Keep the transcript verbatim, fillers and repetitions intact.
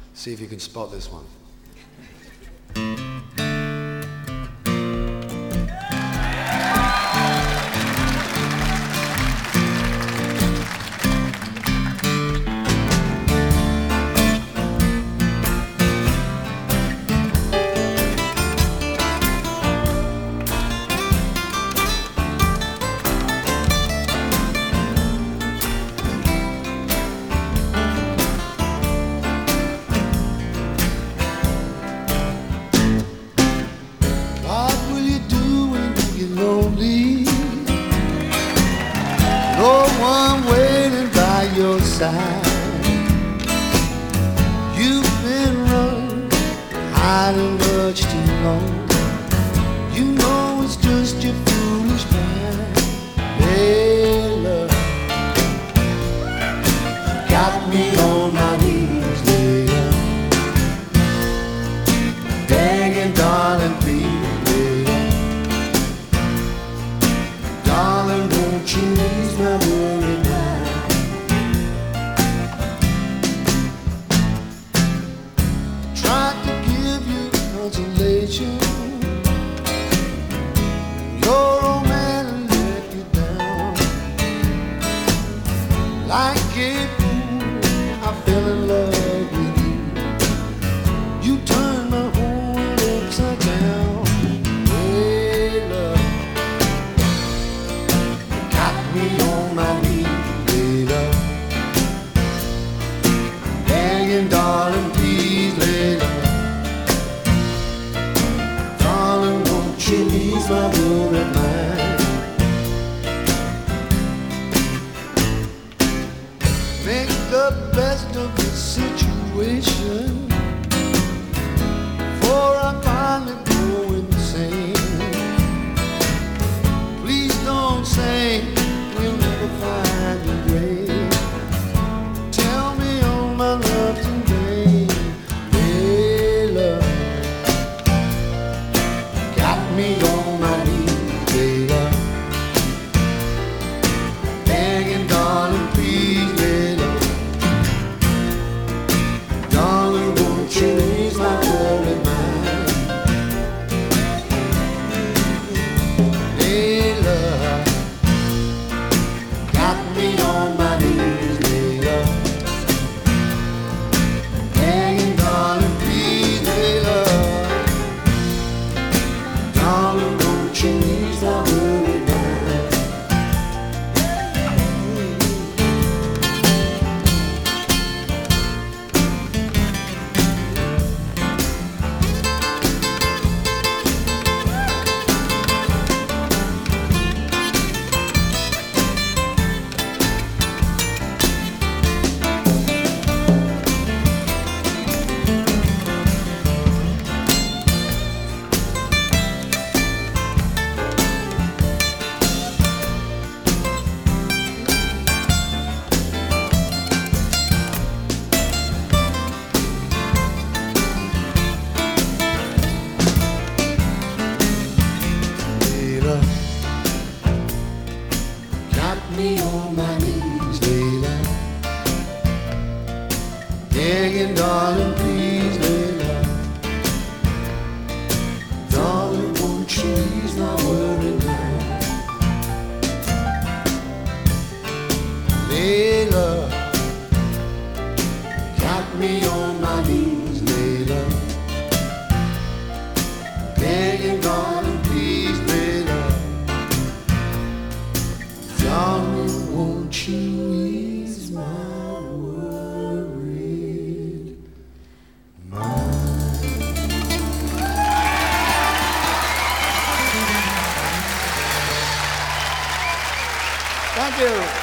See if you can spot this one. No one waiting by your side. You've been running, hiding much too long. You know it's just your foolish mind. Hey, love, got me on my knees, love, begging, darling, please, love, darling, won't you ease my worry mind? Tried to give you consolation. Your old man let you down. Like a fool, I fell in love with you. You turned my whole world upside down. Hey, love, got me on my knees, hey, love, begging, darling, please, hey, love, darling, won't you ease my worried mind? Make the best of the situation before I finally go insane. Please don't say we'll never find a grave. Tell me all my love today. Hey, love, got me on my knees, hey, love, begging, darling, please, hey, love, darling, won't you ease my worried mind? Hey, love, got me on my knees, hey, love, begging, darling, please, hey, love, darling, won't you ease my worried mind? Layla, got me on my knees, Layla, begging, darling, please, Layla, darling, won't you ease my worried mind? Layla, got me on my knees, Layla, begging, darling, please, Layla, darling, won't you ease my worried mind? Thank you.